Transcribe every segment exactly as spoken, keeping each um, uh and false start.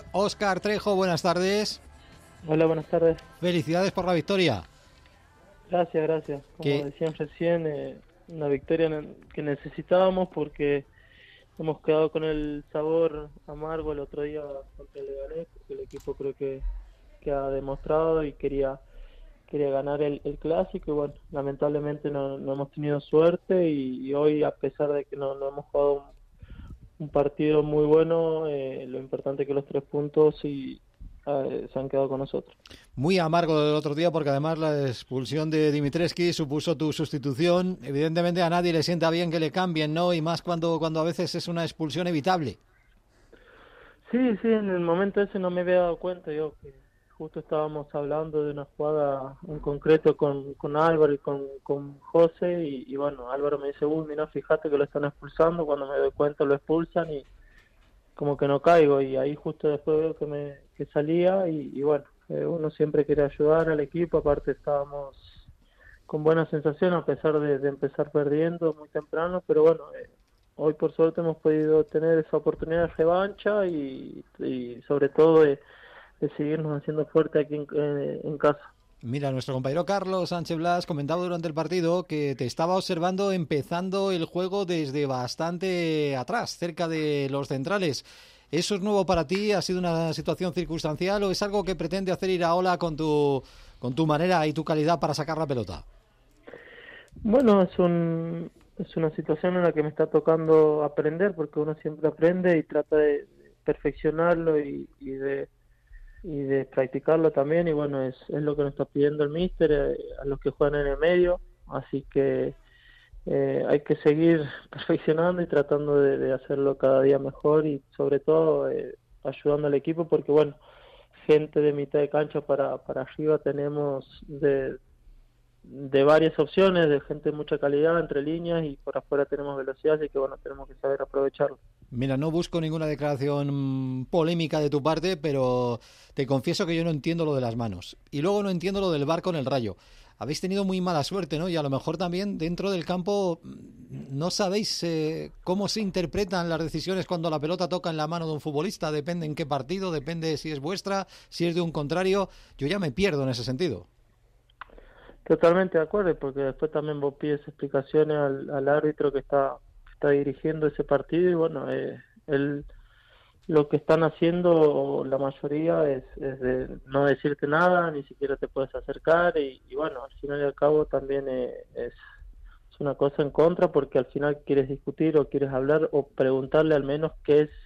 Óscar Trejo, buenas tardes. Hola, buenas tardes. Felicidades por la victoria. Gracias, gracias. Como ¿Qué? decían recién, eh, una victoria que necesitábamos porque hemos quedado con el sabor amargo el otro día contra el Leganés, porque el equipo creo que, que ha demostrado y quería quería ganar el, el clásico y bueno, lamentablemente no, no hemos tenido suerte y, y hoy, a pesar de que no, no hemos jugado un, un partido muy bueno, eh, lo importante es que los tres puntos y eh, se han quedado con nosotros. Muy amargo del otro día porque además la expulsión de Dimitrescu supuso tu sustitución. Evidentemente a nadie le sienta bien que le cambien, ¿no? Y más cuando, cuando a veces es una expulsión evitable. Sí, sí, en el momento ese no me había dado cuenta yo que justo estábamos hablando de una jugada en concreto con, con Álvaro y con, con José y, y bueno, Álvaro me dice, uy, mira, fíjate que lo están expulsando, cuando me doy cuenta lo expulsan y como que no caigo y ahí justo después veo que me que salía y, y bueno, eh, uno siempre quiere ayudar al equipo, aparte estábamos con buena sensación a pesar de, de empezar perdiendo muy temprano, pero bueno, eh, hoy por suerte hemos podido tener esa oportunidad de revancha y, y sobre todo de, de seguirnos haciendo fuerte aquí en, en, en casa. Mira, nuestro compañero Carlos Sánchez Blas comentaba durante el partido que te estaba observando empezando el juego desde bastante atrás, cerca de los centrales. ¿Eso es nuevo para ti? ¿Ha sido una situación circunstancial o es algo que pretende hacer Iraola con tu, con tu manera y tu calidad para sacar la pelota? Bueno, es un es una situación en la que me está tocando aprender porque uno siempre aprende y trata de perfeccionarlo y, y de y de practicarlo también y bueno, es, es lo que nos está pidiendo el míster eh, a los que juegan en el medio, así que eh, hay que seguir perfeccionando y tratando de, de hacerlo cada día mejor y sobre todo eh, ayudando al equipo porque bueno, gente de mitad de cancha para, para arriba tenemos de, de varias opciones, de gente de mucha calidad entre líneas y por afuera tenemos velocidad, así que bueno, tenemos que saber aprovecharlo. Mira, no busco ninguna declaración polémica de tu parte, pero te confieso que yo no entiendo lo de las manos. Y luego no entiendo lo del VAR con el Rayo. Habéis tenido muy mala suerte, ¿no? Y a lo mejor también dentro del campo no sabéis eh, cómo se interpretan las decisiones cuando la pelota toca en la mano de un futbolista. Depende en qué partido, depende si es vuestra, si es de un contrario. Yo ya me pierdo en ese sentido. Totalmente de acuerdo, porque después también vos pides explicaciones al, al árbitro que está está dirigiendo ese partido y bueno, eh, él lo que están haciendo la mayoría es, es de no decirte nada, ni siquiera te puedes acercar y, y bueno, al final y al cabo también eh, es, es una cosa en contra porque al final quieres discutir o quieres hablar o preguntarle al menos qué es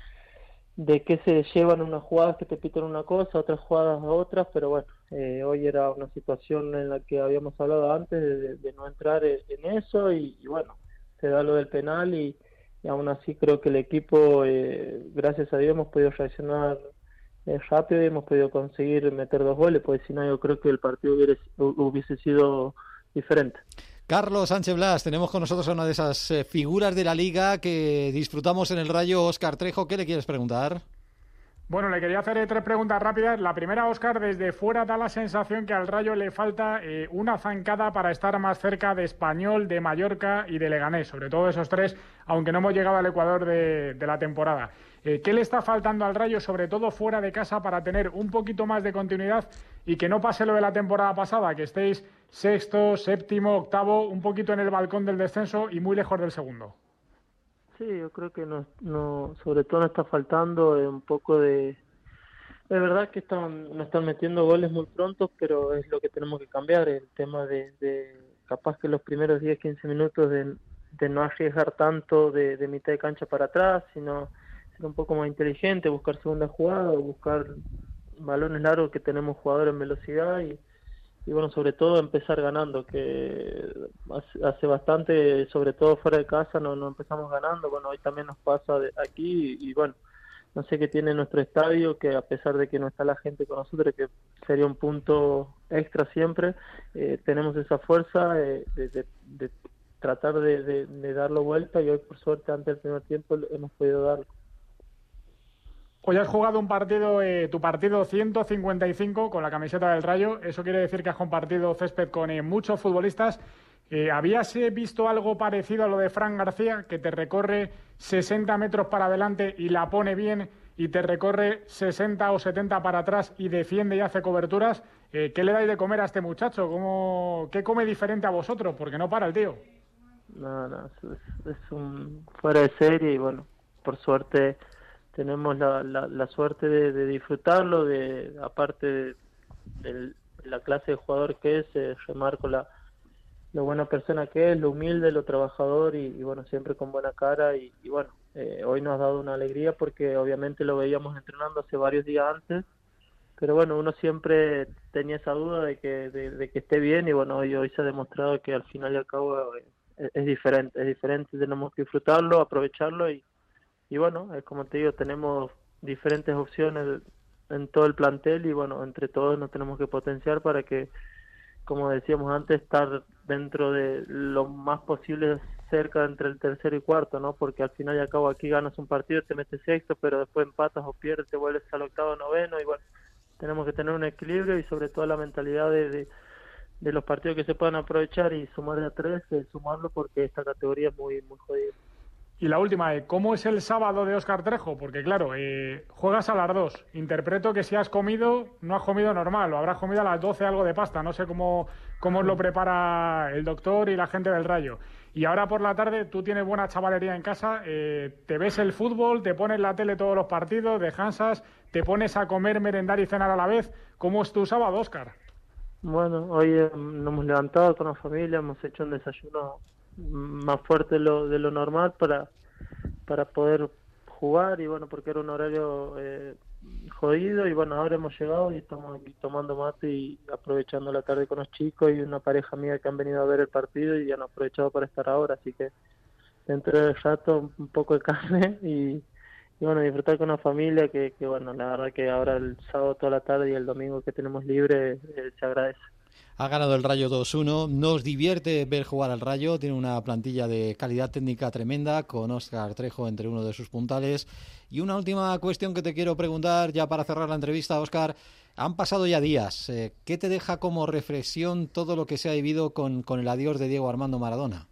de qué se llevan unas jugadas que te pitan una cosa, otras jugadas a otras, pero bueno, eh, hoy era una situación en la que habíamos hablado antes de, de no entrar en eso y, y bueno, se da lo del penal y, y aún así creo que el equipo, eh, gracias a Dios, hemos podido reaccionar eh, rápido y hemos podido conseguir meter dos goles, porque si no yo creo que el partido hubiese, hubiese sido diferente. Carlos Sánchez Blas, tenemos con nosotros a una de esas eh, figuras de la Liga que disfrutamos en el Rayo, Óscar Trejo. ¿Qué le quieres preguntar? Bueno, le quería hacer tres preguntas rápidas. La primera, Óscar, desde fuera da la sensación que al Rayo le falta eh, una zancada para estar más cerca de Español, de Mallorca y de Leganés, sobre todo esos tres, aunque no hemos llegado al Ecuador de, de la temporada. Eh, ¿Qué le está faltando al Rayo, sobre todo fuera de casa, para tener un poquito más de continuidad y que no pase lo de la temporada pasada, que estéis sexto, séptimo, octavo, un poquito en el balcón del descenso y muy lejos del segundo? Sí, yo creo que no, no, sobre todo nos está faltando eh, un poco de... Es verdad que están, nos están metiendo goles muy pronto, pero es lo que tenemos que cambiar, el tema de, de capaz que los primeros diez, quince minutos de, de no arriesgar tanto de, de mitad de cancha para atrás, sino ser un poco más inteligente, buscar segunda jugada, buscar balones largos que tenemos jugadores en velocidad y y bueno, sobre todo empezar ganando, que hace, hace bastante, sobre todo fuera de casa, no, no empezamos ganando, bueno, hoy también nos pasa de aquí y, y bueno, no sé qué tiene nuestro estadio, que a pesar de que no está la gente con nosotros, que sería un punto extra siempre, eh, tenemos esa fuerza eh, de, de, de tratar de, de, de darlo vuelta y hoy por suerte antes del primer tiempo hemos podido darlo. Hoy has jugado un partido, eh, tu partido ciento cincuenta y cinco con la camiseta del Rayo. Eso quiere decir que has compartido césped con eh, muchos futbolistas. Eh, ¿Habías eh, visto algo parecido a lo de Fran García, que te recorre sesenta metros para adelante y la pone bien y te recorre sesenta o setenta para atrás y defiende y hace coberturas, eh, ¿qué le dais de comer a este muchacho? ¿Cómo, ¿Qué come diferente a vosotros? Porque no para el tío. No, no, es, es un fuera de serie y bueno, por suerte tenemos la, la, la suerte de, de disfrutarlo, de aparte de, de la clase de jugador que es, eh, remarco la, lo buena persona que es, lo humilde, lo trabajador y, y bueno, siempre con buena cara y, y bueno, eh, hoy nos ha dado una alegría porque obviamente lo veíamos entrenando hace varios días antes, pero bueno, uno siempre tenía esa duda de que, de, de que esté bien y bueno, hoy, hoy se ha demostrado que al final y al cabo eh, es, es diferente, es diferente, tenemos que disfrutarlo, aprovecharlo y, y bueno, es como te digo, tenemos diferentes opciones en todo el plantel y bueno, entre todos nos tenemos que potenciar para que, como decíamos antes, estar dentro de lo más posible cerca entre el tercero y cuarto, ¿no? Porque al final y al cabo aquí ganas un partido, te metes sexto, pero después empatas o pierdes, te vuelves al octavo, noveno y bueno, tenemos que tener un equilibrio y sobre todo la mentalidad de, de, de los partidos que se puedan aprovechar y sumar de a tres, eh, sumarlo porque esta categoría es muy, muy jodida. Y la última, eh, ¿cómo es el sábado de Óscar Trejo? Porque claro, eh, juegas a las dos. Interpreto que si has comido, no has comido normal, o habrás comido a las doce algo de pasta. No sé cómo, cómo os lo prepara el doctor y la gente del Rayo. Y ahora por la tarde tú tienes buena chavalería en casa, eh, te ves el fútbol, te pones la tele todos los partidos, descansas, te pones a comer, merendar y cenar a la vez. ¿Cómo es tu sábado, Óscar? Bueno, hoy eh, nos hemos levantado con la familia, hemos hecho un desayuno más fuerte de lo, de lo normal para, para poder jugar y bueno, porque era un horario eh, jodido y bueno, ahora hemos llegado y estamos aquí tomando mate y aprovechando la tarde con los chicos y una pareja mía que han venido a ver el partido y han aprovechado para estar ahora, así que dentro del rato un poco de carne y, y bueno, disfrutar con la familia que, que bueno, la verdad que ahora el sábado toda la tarde y el domingo que tenemos libre eh, se agradece. Ha ganado el Rayo dos uno. Nos divierte ver jugar al Rayo. Tiene una plantilla de calidad técnica tremenda, con Óscar Trejo entre uno de sus puntales. Y una última cuestión que te quiero preguntar, ya para cerrar la entrevista, Óscar. Han pasado ya días. Eh, ¿Qué te deja como reflexión todo lo que se ha vivido con, con el adiós de Diego Armando Maradona?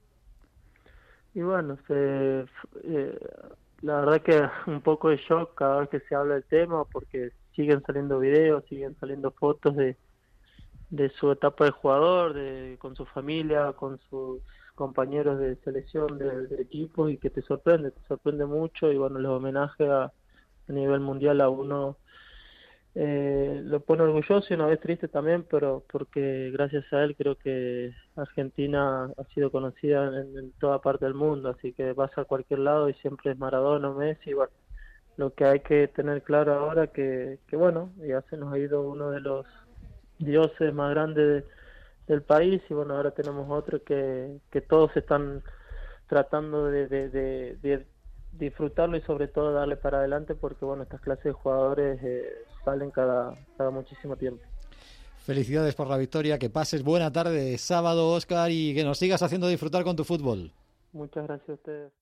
Y bueno, se, eh, la verdad que un poco de shock cada vez que se habla del tema, porque siguen saliendo videos, siguen saliendo fotos de de su etapa de jugador, de con su familia, con sus compañeros de selección de, de equipo y que te sorprende, te sorprende mucho y bueno, los homenajes a, a nivel mundial a uno eh, lo pone orgulloso y una vez triste también, pero porque gracias a él creo que Argentina ha sido conocida en, en toda parte del mundo, así que vas a cualquier lado y siempre es Maradona o Messi, bueno, lo que hay que tener claro ahora que, que bueno, ya se nos ha ido uno de los dioses más grandes de, del país y bueno, ahora tenemos otro que, que todos están tratando de, de, de, de disfrutarlo y sobre todo darle para adelante porque bueno, estas clases de jugadores eh, salen cada, cada muchísimo tiempo. Felicidades por la victoria, que pases buena tarde de sábado, Óscar, y que nos sigas haciendo disfrutar con tu fútbol. Muchas gracias a ustedes.